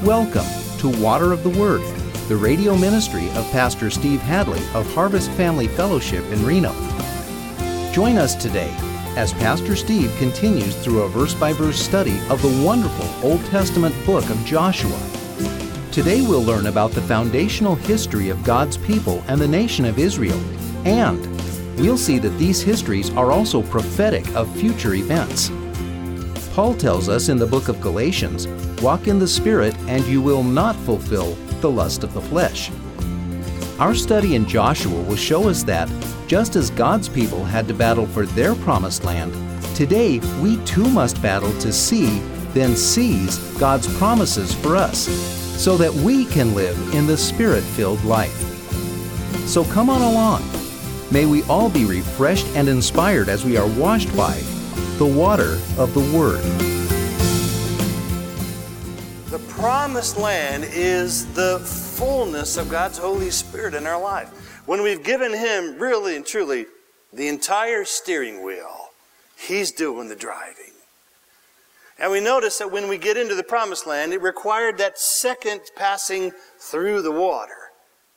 Welcome to Water of the Word, the radio ministry of Pastor Steve Hadley of Harvest Family Fellowship in Reno. Join us today as Pastor Steve continues through a verse-by-verse study of the wonderful Old Testament book of Joshua. Today we'll learn about the foundational history of God's people and the nation of Israel, and we'll see that these histories are also prophetic of future events. Paul tells us in the book of Galatians, "Walk in the Spirit, and you will not fulfill the lust of the flesh." Our study in Joshua will show us that, just as God's people had to battle for their promised land, today we too must battle to see, then seize God's promises for us, so that we can live in the Spirit-filled life. So come on along. May we all be refreshed and inspired as we are washed by the water of the Word. The promised land is the fullness of God's Holy Spirit in our life. When we've given Him really and truly the entire steering wheel, He's doing the driving. And we notice that when we get into the promised land, it required that second passing through the water.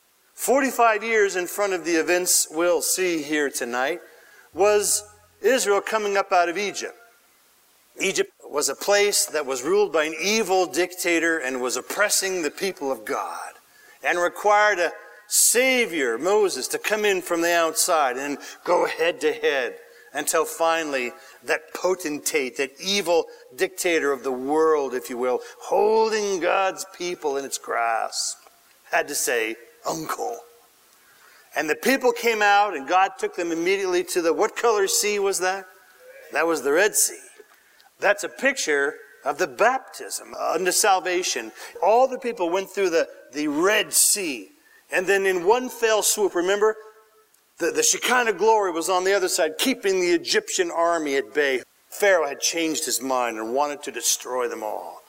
45 years in front of the events we'll see here tonight was Israel coming up out of Egypt. Egypt was a place that was ruled by an evil dictator and was oppressing the people of God, and required a Savior, Moses, to come in from the outside and go head to head until finally that potentate, that evil dictator of the world, if you will, holding God's people in its grasp, had to say, "Uncle." And the people came out, and God took them immediately to the, what color sea was that? That was the Red Sea. That's a picture of the baptism unto salvation. All the people went through the Red Sea. And then in one fell swoop, remember, the Shekinah glory was on the other side, keeping the Egyptian army at bay. Pharaoh had changed his mind and wanted to destroy them all.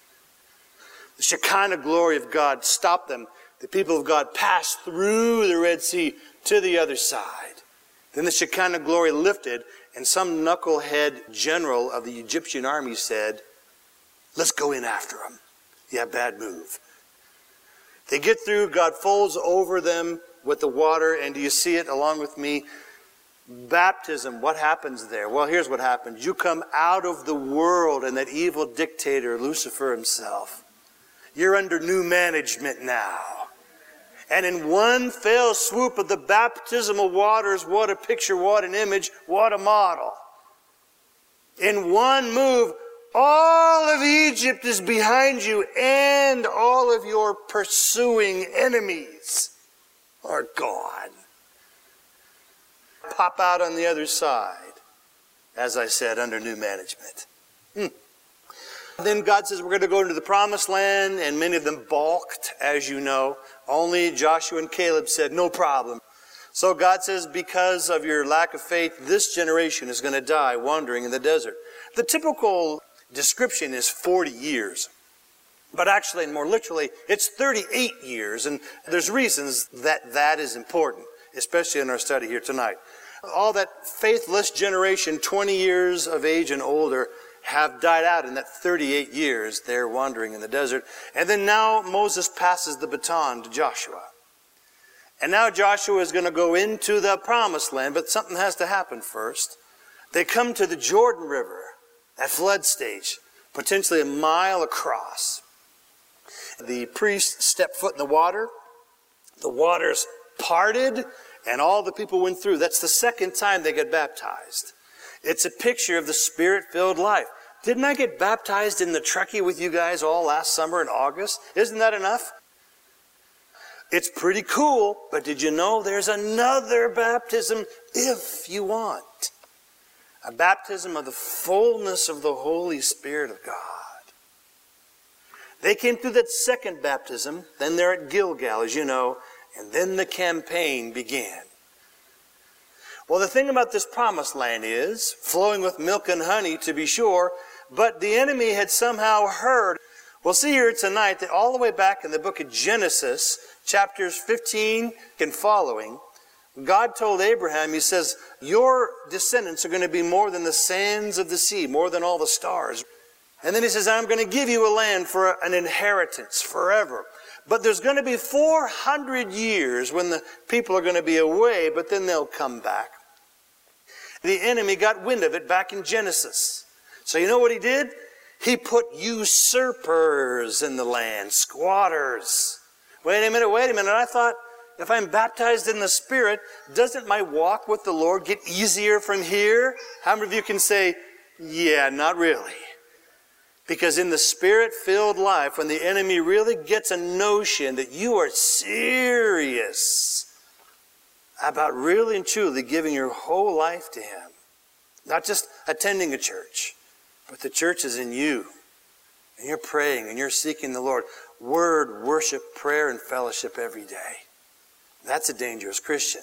The Shekinah glory of God stopped them. The people of God passed through the Red Sea to the other side. Then the Shekinah glory lifted, and some knucklehead general of the Egyptian army said, "Let's go in after them." Yeah, bad move. They get through, God folds over them with the water, and do you see it along with me? Baptism, what happens there? Well, here's what happens. You come out of the world and that evil dictator, Lucifer himself. You're under new management now. And in one fell swoop of the baptismal waters, what a picture, what an image, what a model. In one move, all of Egypt is behind you, and all of your pursuing enemies are gone. Pop out on the other side, as I said, under new management. Then God says we're going to go into the promised land, and many of them balked, as you know. Only Joshua and Caleb said, "No problem." So God says, because of your lack of faith, this generation is going to die wandering in the desert. The typical description is 40 years. But actually, more literally, it's 38 years. And there's reasons that is important, especially in our study here tonight. All that faithless generation, 20 years of age and older, have died out in that 38 years they're wandering in the desert. And then now Moses passes the baton to Joshua. And now Joshua is going to go into the promised land, but something has to happen first. They come to the Jordan River at flood stage, potentially a mile across. The priests stepped foot in the waters parted, and all the people went through. That's the second time they get baptized. It's a picture of the Spirit-filled life. Didn't I get baptized in the Truckee with you guys all last summer in August? Isn't that enough? It's pretty cool, but did you know there's another baptism if you want? A baptism of the fullness of the Holy Spirit of God. They came through that second baptism, then they're at Gilgal, as you know, and then the campaign began. Well, the thing about this promised land is, flowing with milk and honey to be sure, but the enemy had somehow heard. We'll see here tonight that all the way back in the book of Genesis, chapters 15 and following, God told Abraham, He says, your descendants are going to be more than the sands of the sea, more than all the stars. And then he says, I'm going to give you a land for an inheritance forever. But there's going to be 400 years when the people are going to be away, but then they'll come back. The enemy got wind of it back in Genesis. So you know what he did? He put usurpers in the land, squatters. Wait a minute. I thought, if I'm baptized in the Spirit, doesn't my walk with the Lord get easier from here? How many of you can say, yeah, not really? Because in the Spirit-filled life, when the enemy really gets a notion that you are serious about really and truly giving your whole life to Him, not just attending a church, but the church is in you, and you're praying and you're seeking the Lord. Word, worship, prayer, and fellowship every day. That's a dangerous Christian.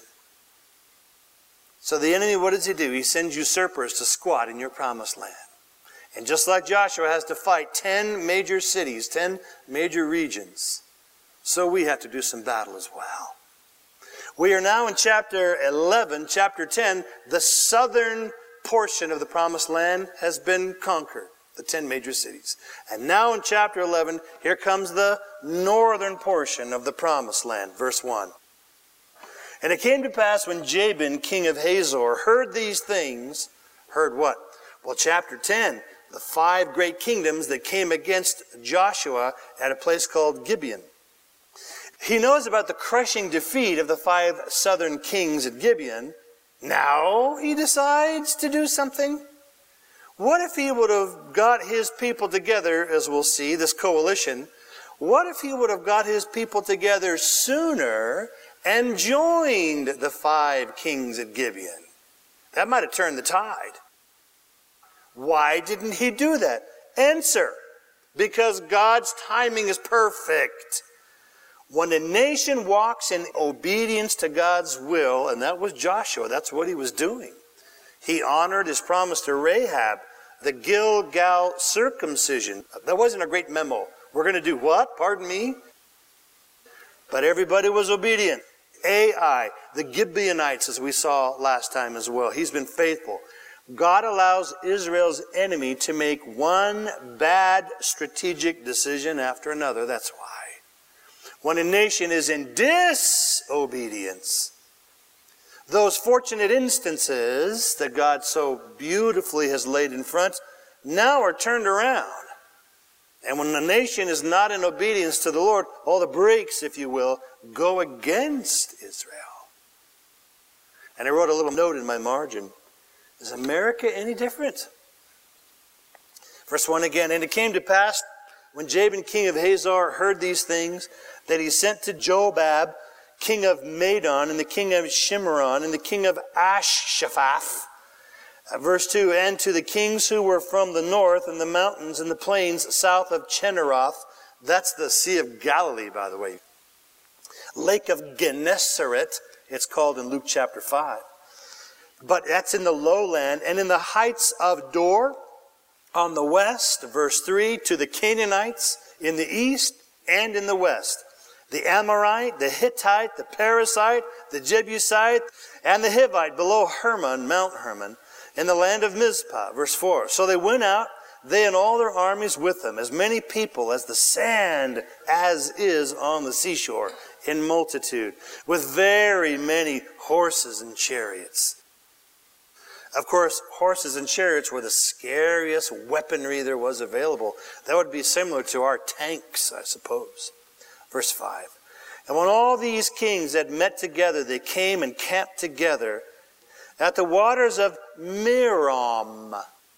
So the enemy, what does he do? He sends usurpers to squat in your promised land. And just like Joshua has to fight 10 major cities, 10 major regions, so we have to do some battle as well. We are now in chapter 11, chapter 10. The southern portion of the promised land has been conquered, the 10 major cities. And now in chapter 11, here comes the northern portion of the promised land, verse 1. And it came to pass when Jabin, king of Hazor, heard these things, heard what? Well, chapter 10, the 5 great kingdoms that came against Joshua at a place called Gibeon. He knows about the crushing defeat of the 5 southern kings at Gibeon. Now he decides to do something. What if he would have got his people together, as we'll see, this coalition? What if he would have got his people together sooner and joined the 5 kings at Gibeon? That might have turned the tide. Why didn't he do that? Answer: because God's timing is perfect. When a nation walks in obedience to God's will, and that was Joshua, that's what he was doing. He honored his promise to Rahab, the Gilgal circumcision. That wasn't a great memo. We're going to do what? Pardon me? But everybody was obedient. Ai, the Gibeonites, as we saw last time as well. He's been faithful. God allows Israel's enemy to make one bad strategic decision after another. That's why. When a nation is in disobedience, those fortunate instances that God so beautifully has laid in front now are turned around. And when a nation is not in obedience to the Lord, all the brakes, if you will, go against Israel. And I wrote a little note in my margin. Is America any different? Verse 1 again. And it came to pass, when Jabin, king of Hazor, heard these things, that he sent to Jobab, king of Madon, and the king of Shimron, and the king of Ashshaphat. Verse 2, and to the kings who were from the north, and the mountains, and the plains south of Chinneroth. That's the Sea of Galilee, by the way. Lake of Gennesaret, it's called in Luke chapter 5. But that's in the lowland, and in the heights of Dor, on the west, verse 3, to the Canaanites in the east and in the west. The Amorite, the Hittite, the Perizzite, the Jebusite, and the Hivite below Hermon, Mount Hermon, in the land of Mizpah. Verse 4. So they went out, they and all their armies with them, as many people as the sand as is on the seashore, in multitude, with very many horses and chariots. Of course, horses and chariots were the scariest weaponry there was available. That would be similar to our tanks, I suppose. Verse 5. And when all these kings had met together, they came and camped together at the waters of Merom.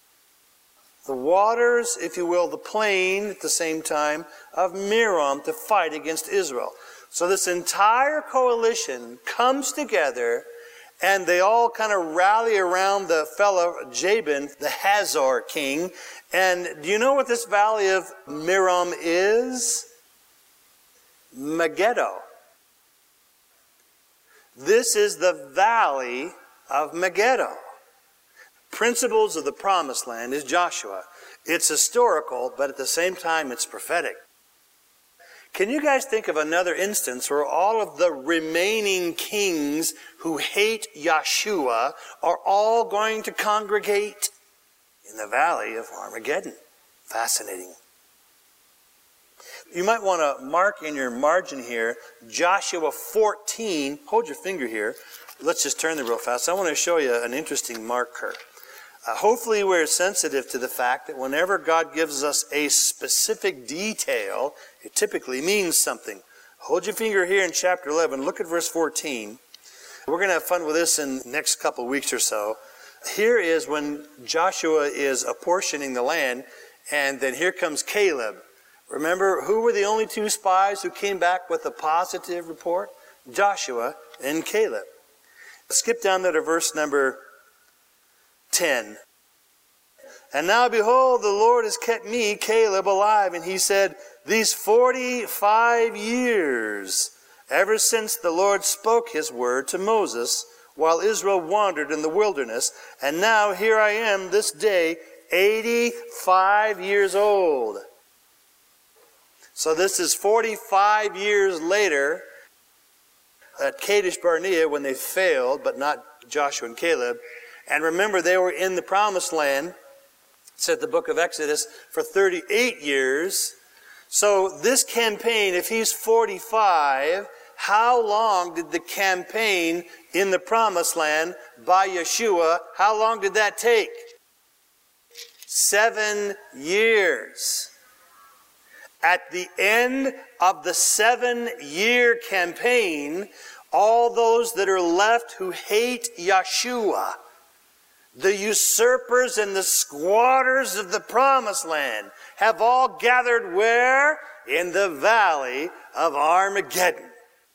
The waters, if you will, the plain at the same time of Merom, to fight against Israel. So this entire coalition comes together, and they all kind of rally around the fellow Jabin, the Hazor king. And do you know what this valley of Merom is? Megiddo. This is the valley of Megiddo. Principles of the Promised Land is Joshua. It's historical, but at the same time it's prophetic. Can you guys think of another instance where all of the remaining kings who hate Yeshua are all going to congregate in the valley of Armageddon? Fascinating. You might want to mark in your margin here, Joshua 14. Hold your finger here. Let's just turn there real fast. I want to show you an interesting marker. Hopefully we're sensitive to the fact that whenever God gives us a specific detail, it typically means something. Hold your finger here in chapter 11. Look at verse 14. We're going to have fun with this in the next couple of weeks or so. Here is when Joshua is apportioning the land, and then here comes Caleb. Remember, who were the only two spies who came back with a positive report? Joshua and Caleb. Skip down there to verse number 10. And now behold, the Lord has kept me, Caleb, alive. And he said, these 45 years, ever since the Lord spoke his word to Moses, while Israel wandered in the wilderness. And now here I am this day, 85 years old. So this is 45 years later at Kadesh Barnea when they failed, but not Joshua and Caleb. And remember, they were in the promised land, said the book of Exodus, for 38 years. So this campaign, if he's 45, how long did the campaign in the promised land by Yeshua, how long did that take? 7 years. At the end of the 7-year campaign, all those that are left who hate Yeshua, the usurpers and the squatters of the promised land, have all gathered where? In the valley of Armageddon.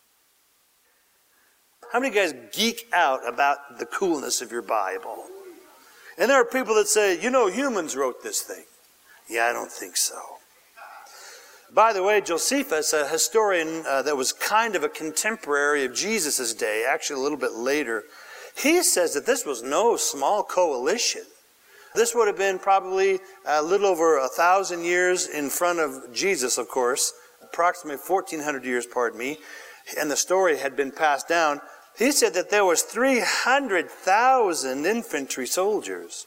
How many guys geek out about the coolness of your Bible? And there are people that say, you know, humans wrote this thing. Yeah, I don't think so. By the way, Josephus, a historian that was kind of a contemporary of Jesus' day, actually a little bit later, he says that this was no small coalition. This would have been probably a little over 1,000 years in front of Jesus, of course, approximately 1,400 years, pardon me, and the story had been passed down. He said that there was 300,000 infantry soldiers,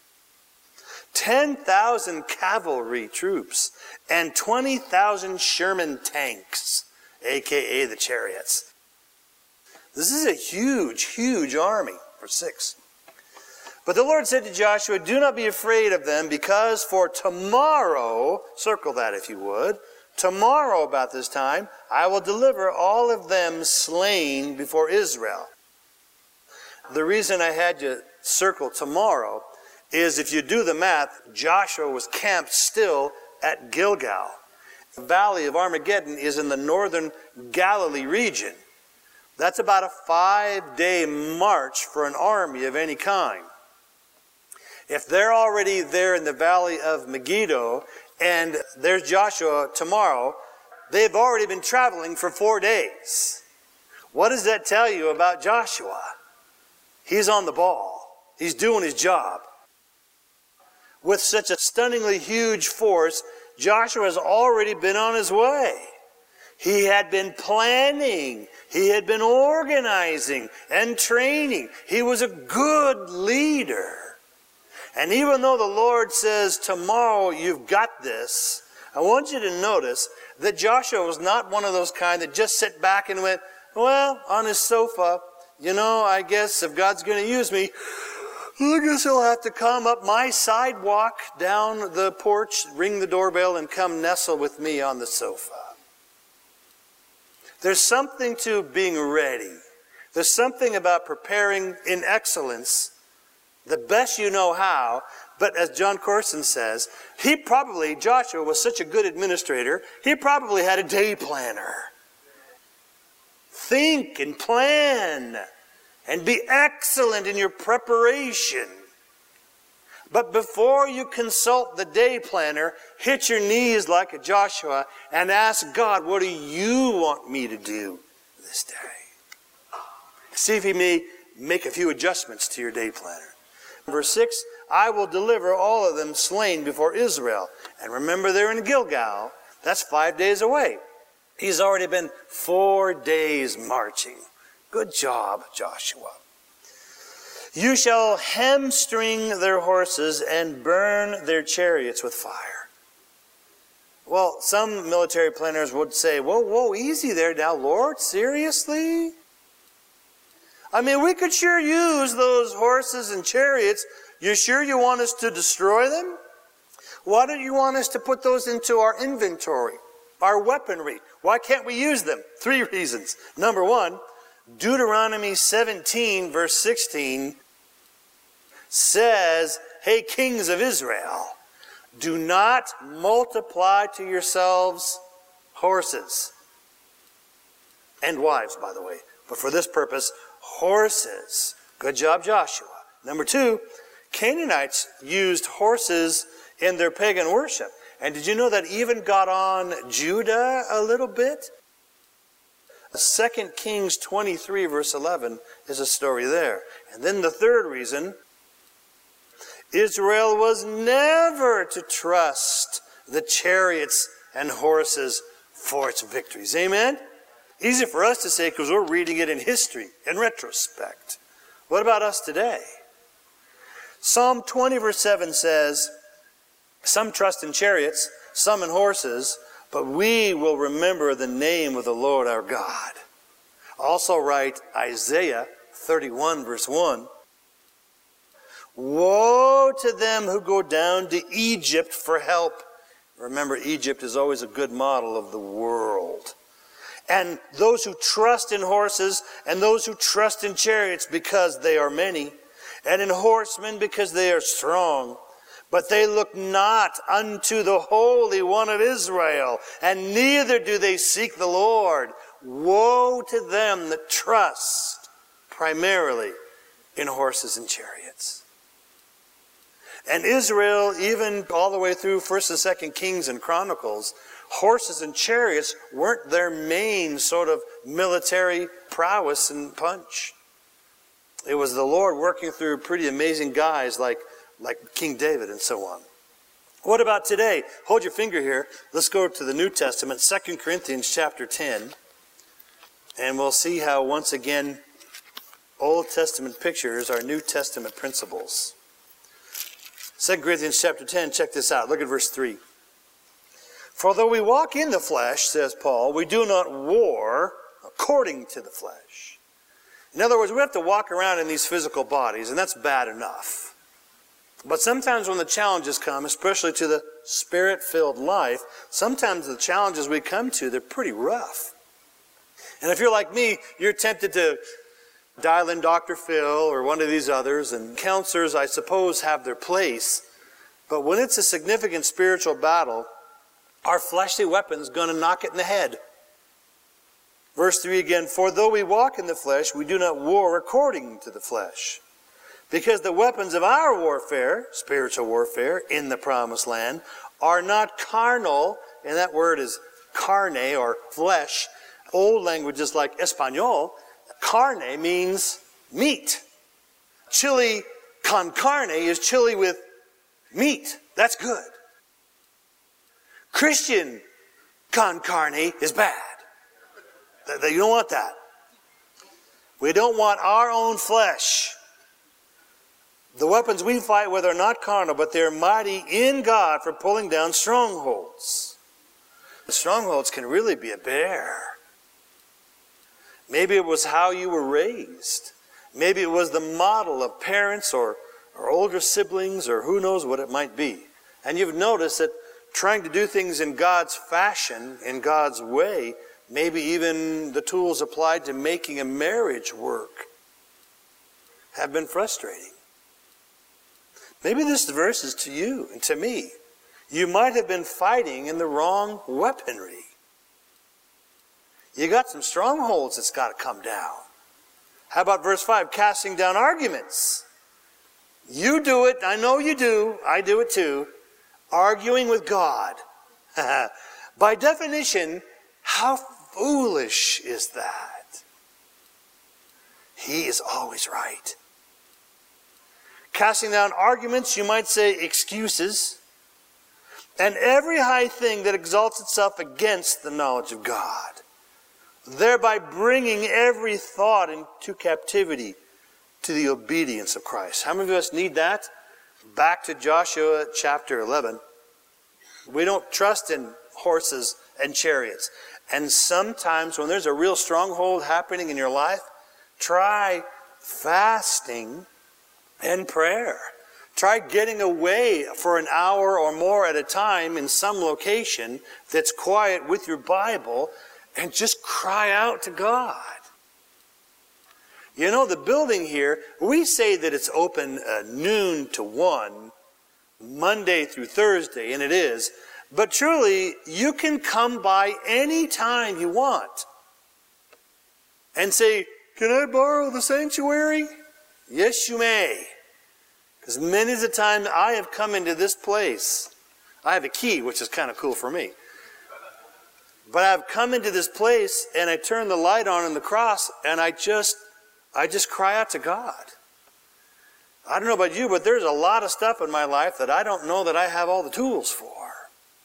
10,000 cavalry troops, and 20,000 Sherman tanks, a.k.a. the chariots. This is a huge, huge army for 6. But the Lord said to Joshua, do not be afraid of them, because for tomorrow, circle that if you would, tomorrow about this time, I will deliver all of them slain before Israel. The reason I had you circle tomorrow is if you do the math, Joshua was camped still at Gilgal. The valley of Armageddon is in the northern Galilee region. That's about a 5-day march for an army of any kind. If they're already there in the valley of Megiddo, and there's Joshua tomorrow, they've already been traveling for 4 days. What does that tell you about Joshua? He's on the ball. He's doing his job. With such a stunningly huge force, Joshua has already been on his way. He had been planning. He had been organizing and training. He was a good leader. And even though the Lord says, tomorrow you've got this, I want you to notice that Joshua was not one of those kind that just sit back and went, well, on his sofa, you know, I guess if God's going to use me, I guess he'll have to come up my sidewalk, down the porch, ring the doorbell, and come nestle with me on the sofa. There's something to being ready. There's something about preparing in excellence, the best you know how. But as John Corson says, Joshua was such a good administrator, he probably had a day planner. Think and plan and be excellent in your preparation. But before you consult the day planner, hit your knees like a Joshua and ask God, what do you want me to do this day? See if he may make a few adjustments to your day planner. Verse 6, I will deliver all of them slain before Israel. And remember, they're in Gilgal. That's 5 days away. He's already been 4 days marching. Good job, Joshua. You shall hamstring their horses and burn their chariots with fire. Well, some military planners would say, whoa, easy there now, Lord, seriously? I mean, we could sure use those horses and chariots. You sure you want us to destroy them? Why don't you want us to put those into our inventory, our weaponry? Why can't we use them? 3 reasons. Number 1, Deuteronomy 17, verse 16 says, hey, kings of Israel, do not multiply to yourselves horses and wives, by the way. But for this purpose, horses. Good job, Joshua. Number 2, Canaanites used horses in their pagan worship. And did you know that even got on Judah a little bit? 2 Kings 23, verse 11 is a story there. And then the 3rd reason, Israel was never to trust the chariots and horses for its victories. Amen? Easy for us to say because we're reading it in history, in retrospect. What about us today? Psalm 20, verse 7 says, some trust in chariots, some in horses, but we will remember the name of the Lord our God. Also write Isaiah 31, verse 1. Woe to them who go down to Egypt for help. Remember, Egypt is always a good model of the world. And those who trust in horses, and those who trust in chariots because they are many, and in horsemen because they are strong. But they look not unto the Holy One of Israel, and neither do they seek the Lord. Woe to them that trust primarily in horses and chariots. And Israel, even all the way through 1st and 2nd Kings and Chronicles, horses and chariots weren't their main sort of military prowess and punch. It was the Lord working through pretty amazing guys like King David and so on. What about today? Hold your finger here. Let's go to the New Testament, 2 Corinthians chapter 10. And we'll see how, once again, Old Testament pictures are New Testament principles. 2 Corinthians chapter 10, check this out. Look at verse 3. For though we walk in the flesh, says Paul, we do not war according to the flesh. In other words, we have to walk around in these physical bodies, and that's bad enough. But sometimes when the challenges come, especially to the Spirit-filled life, sometimes the challenges we come to, they're pretty rough. And if you're like me, you're tempted to dial in Dr. Phil or one of these others, and counselors, I suppose, have their place. But when it's a significant spiritual battle, our fleshly weapon's going to knock it in the head. Verse 3 again, for though we walk in the flesh, we do not war according to the flesh. Because the weapons of our warfare, spiritual warfare, in the promised land, are not carnal, and that word is carne or flesh. Old languages like Espanol, carne means meat. Chili con carne is chili with meat. That's good. Christian con carne is bad. You don't want that. We don't want our own flesh. The weapons we fight with are not carnal, but they're mighty in God for pulling down strongholds. The strongholds can really be a bear. Maybe it was how you were raised. Maybe it was the model of parents or older siblings, or who knows what it might be. And you've noticed that trying to do things in God's fashion, in God's way, maybe even the tools applied to making a marriage work, have been frustrating. Maybe this verse is to you and to me. You might have been fighting in the wrong weaponry. You got some strongholds that's got to come down. How about verse 5? Casting down arguments. You do it. I know you do. I do it too. Arguing with God. By definition, how foolish is that? He is always right. Casting down arguments, you might say excuses, and every high thing that exalts itself against the knowledge of God, thereby bringing every thought into captivity to the obedience of Christ. How many of us need that? Back to Joshua chapter 11. We don't trust in horses and chariots. And sometimes when there's a real stronghold happening in your life, try fasting and prayer. Try getting away for an hour or more at a time in some location that's quiet with your Bible and just cry out to God. You know, the building here, we say that it's open noon to 1, Monday through Thursday, and it is. But truly, you can come by any time you want and say, "Can I borrow the sanctuary?" Yes, you may. Because many of the times I have come into this place. I have a key, which is kind of cool for me. But I've come into this place and I turn the light on in the cross and I just cry out to God. I don't know about you, but there's a lot of stuff in my life that I don't know that I have all the tools for.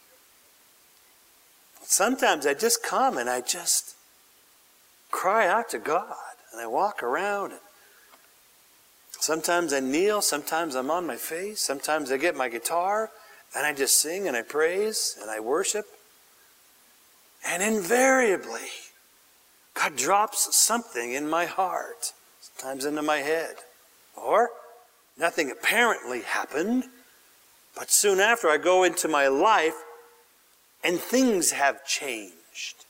Sometimes I just come and I just cry out to God. And I walk around. And sometimes I kneel. Sometimes I'm on my face. Sometimes I get my guitar and I just sing and I praise and I worship. And invariably, God drops something in my heart. Sometimes into my head. Or nothing apparently happened. But soon after I go into my life and things have changed.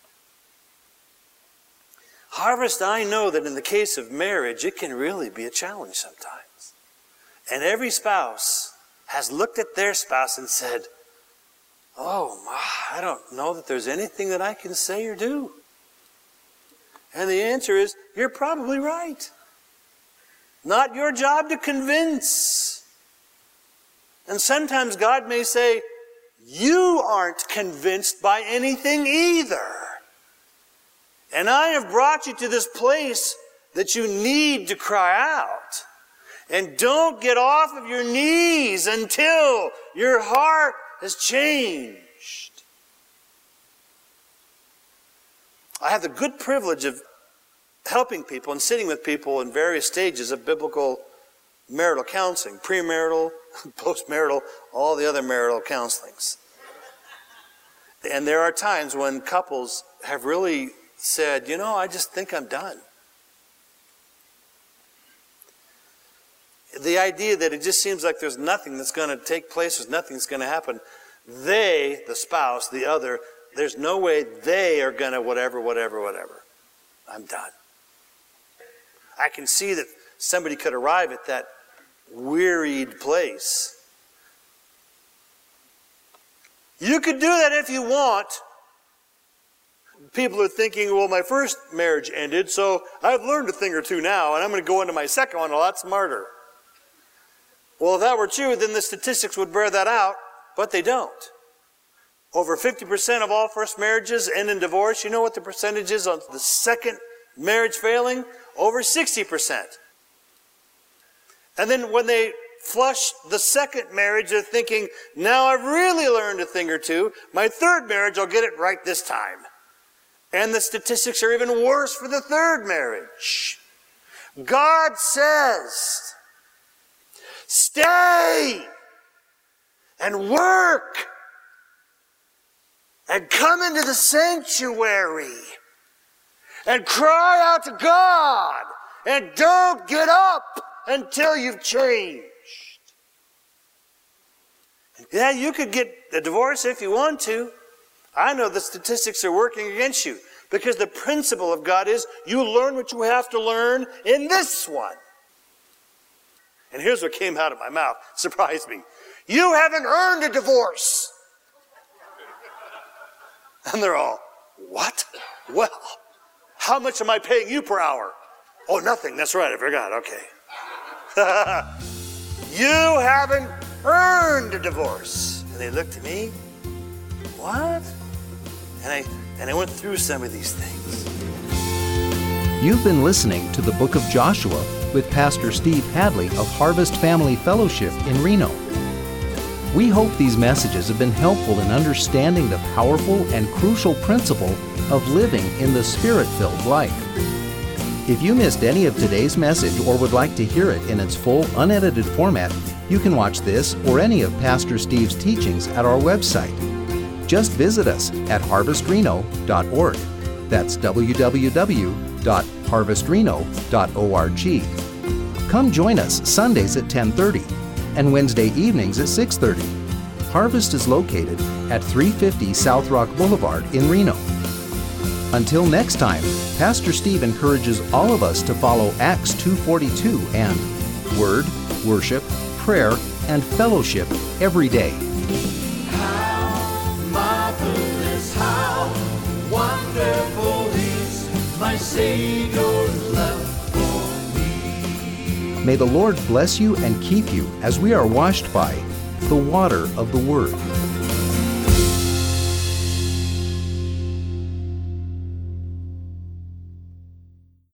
Harvest, I know that in the case of marriage, it can really be a challenge sometimes. And every spouse has looked at their spouse and said, "Oh, I don't know that there's anything that I can say or do." And the answer is, you're probably right. Not your job to convince. And sometimes God may say, "You aren't convinced by anything either. And I have brought you to this place that you need to cry out. And don't get off of your knees until your heart has changed." I have the good privilege of helping people and sitting with people in various stages of biblical marital counseling, premarital, postmarital, all the other marital counselings. And there are times when couples have really said, "You know, I just think I'm done." The idea that it just seems like there's nothing that's going to take place, there's nothing that's going to happen. They, the spouse, the other, there's no way they are going to whatever. I'm done. I can see that somebody could arrive at that wearied place. You could do that if you want. People are thinking, "Well, my first marriage ended, so I've learned a thing or two now, and I'm going to go into my second one a lot smarter." Well, if that were true, then the statistics would bear that out, but they don't. Over 50% of all first marriages end in divorce. You know what the percentage is on the second marriage failing? Over 60%. And then when they flush the second marriage, they're thinking, "Now I've really learned a thing or two. My third marriage, I'll get it right this time." And the statistics are even worse for the third marriage. God says, "Stay and work and come into the sanctuary and cry out to God and don't get up until you've changed." Yeah, you could get a divorce if you want to. I know the statistics are working against you because the principle of God is you learn what you have to learn in this one. And here's what came out of my mouth. Surprised me. "You haven't earned a divorce." And they're all, "What? Well, how much am I paying you per hour?" "Oh, nothing. That's right. I forgot. Okay." "You haven't earned a divorce." And they looked at me. "What?" And I went through some of these things. You've been listening to the Book of Joshua with Pastor Steve Hadley of Harvest Family Fellowship in Reno. We hope these messages have been helpful in understanding the powerful and crucial principle of living in the Spirit-filled life. If you missed any of today's message or would like to hear it in its full, unedited format, you can watch this or any of Pastor Steve's teachings at our website. Just visit us at harvestreno.org. That's www.harvestreno.org. Come join us Sundays at 10:30 and Wednesday evenings at 6:30. Harvest is located at 350 South Rock Boulevard in Reno. Until next time, Pastor Steve encourages all of us to follow Acts 2:42 and Word, Worship, Prayer, and Fellowship every day. How marvelous, how wonderful is my Savior's love for me. May the Lord bless you and keep you as we are washed by the water of the Word.